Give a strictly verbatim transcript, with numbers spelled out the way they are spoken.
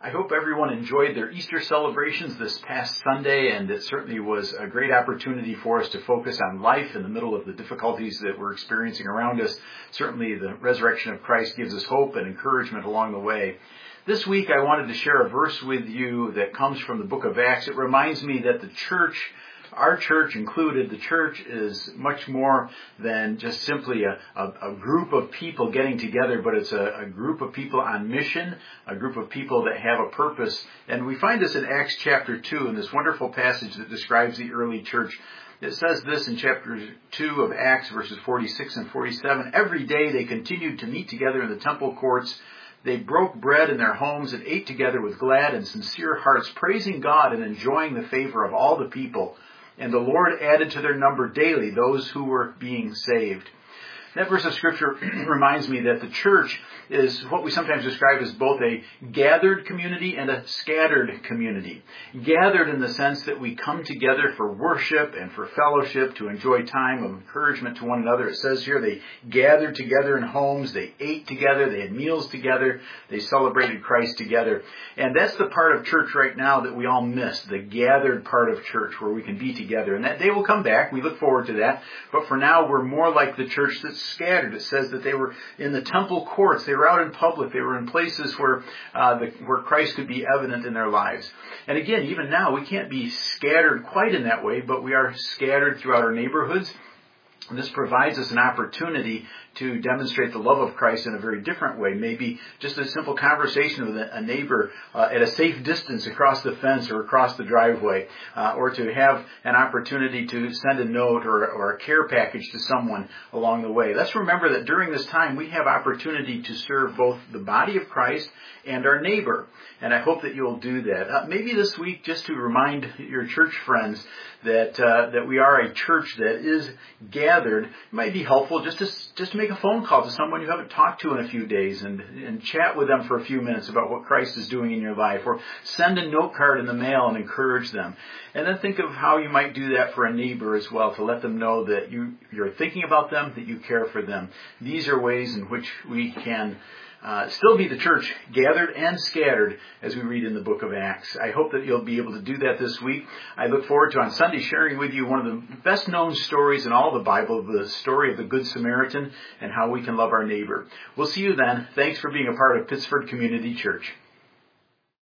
I hope everyone enjoyed their Easter celebrations this past Sunday, and it certainly was a great opportunity for us to focus on life in the middle of the difficulties that we're experiencing around us. Certainly the resurrection of Christ gives us hope and encouragement along the way. This week I wanted to share a verse with you that comes from the book of Acts. It reminds me that the church, our church included, the church is much more than just simply a, a, a group of people getting together, but it's a, a group of people on mission, a group of people that have a purpose. And we find this in Acts chapter two, in this wonderful passage that describes the early church. It says this in chapter two of Acts, verses forty-six and forty-seven. Every day they continued to meet together in the temple courts. They broke bread in their homes and ate together with glad and sincere hearts, praising God and enjoying the favor of all the people. And the Lord added to their number daily those who were being saved. That verse of Scripture reminds me that the church is what we sometimes describe as both a gathered community and a scattered community. Gathered in the sense that we come together for worship and for fellowship, to enjoy time of encouragement to one another. It says here they gathered together in homes, they ate together, they had meals together, they celebrated Christ together. And that's the part of church right now that we all miss, the gathered part of church where we can be together. And that day will come back. We look forward to that. But for now, we're more like the church that's scattered. It says that they were in the temple courts. They were out in public. They were in places where uh, the, where Christ could be evident in their lives. And again, even now, we can't be scattered quite in that way, but we are scattered throughout our neighborhoods. And this provides us an opportunity to demonstrate the love of Christ in a very different way. Maybe just a simple conversation with a neighbor uh, at a safe distance across the fence or across the driveway, uh, or to have an opportunity to send a note or, or a care package to someone along the way. Let's remember that during this time we have opportunity to serve both the body of Christ and our neighbor. And I hope that you'll do that. Uh, maybe this week, just to remind your church friends that uh, that we are a church that is gathered, it might be helpful just to just to make a phone call to someone you haven't talked to in a few days and, and chat with them for a few minutes about what Christ is doing in your life, or send a note card in the mail and encourage them. And then think of how you might do that for a neighbor as well, to let them know that you, you're thinking about them, that you care for them. These are ways in which we can Uh, still be the church, gathered and scattered, as we read in the book of Acts. I hope that you'll be able to do that this week. I look forward to on Sunday sharing with you one of the best known stories in all the Bible, the story of the Good Samaritan and how we can love our neighbor. We'll see you then. Thanks for being a part of Pittsford Community Church.